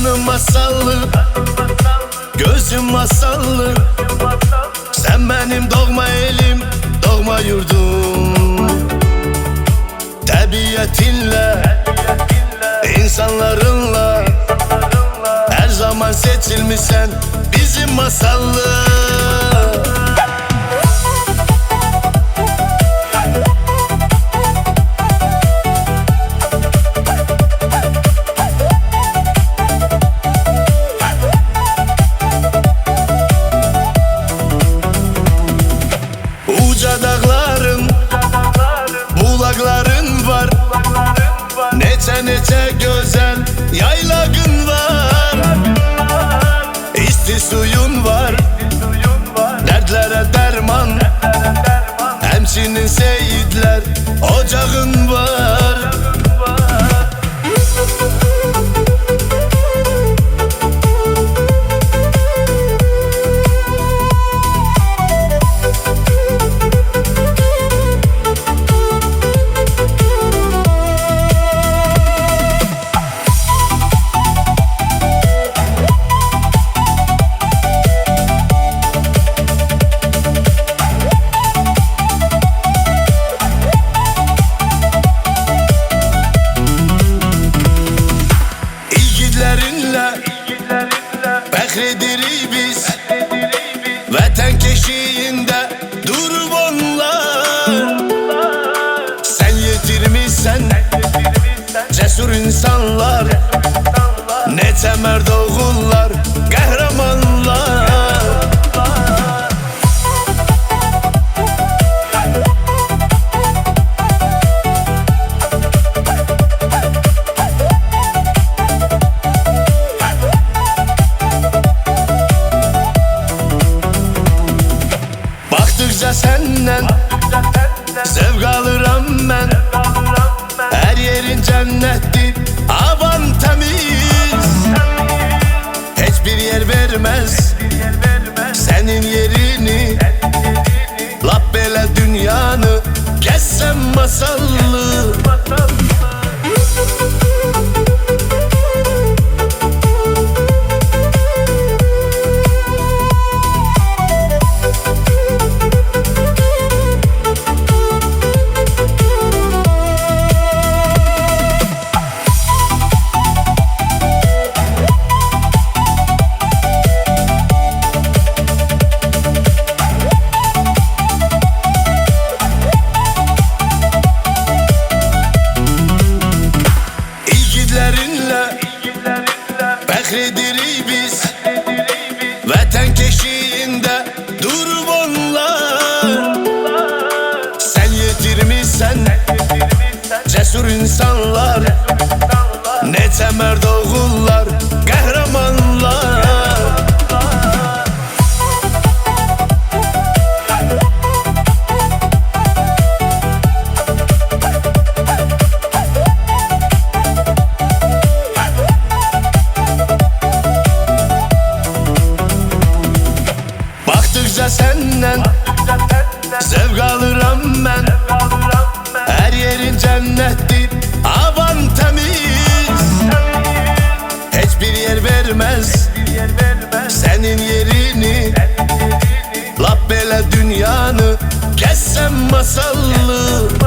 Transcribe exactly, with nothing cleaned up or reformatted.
Kanım masallı, gözüm masallı. Sen benim doğma elim, doğma yurdum. Tabiatinle, insanlarınla her zaman seçilmişsen bizim masallı. Uca dağların, bulakların var. Neçe neçe güzel yaylagın var. İsti suyun var, dertlere derman. Hemşinin seyitler ocağın var. Bekrediri biz vatan keşiğinde durup onlar. Sen yetirmişsen cesur insanlar, ne temel oğullar, kahramanlar. Baktıkça senden zevk alıram ben. Her yerin cennettir, havan temiz. Hiçbir yer vermez senin yerini. Lap bele dünyanı gezsem masallı. Bekrediri biz vatan keşiğinde durup onlar. Sen yetirmişsen cesur insanlar, ne temel oğullar, kahramanlar. Baktıkça senden zevk alıram ben. Her yerin cennettir, havan temiz. Hiçbir yer vermez senin yerini. Lap bele dünyanı gezsem masallı.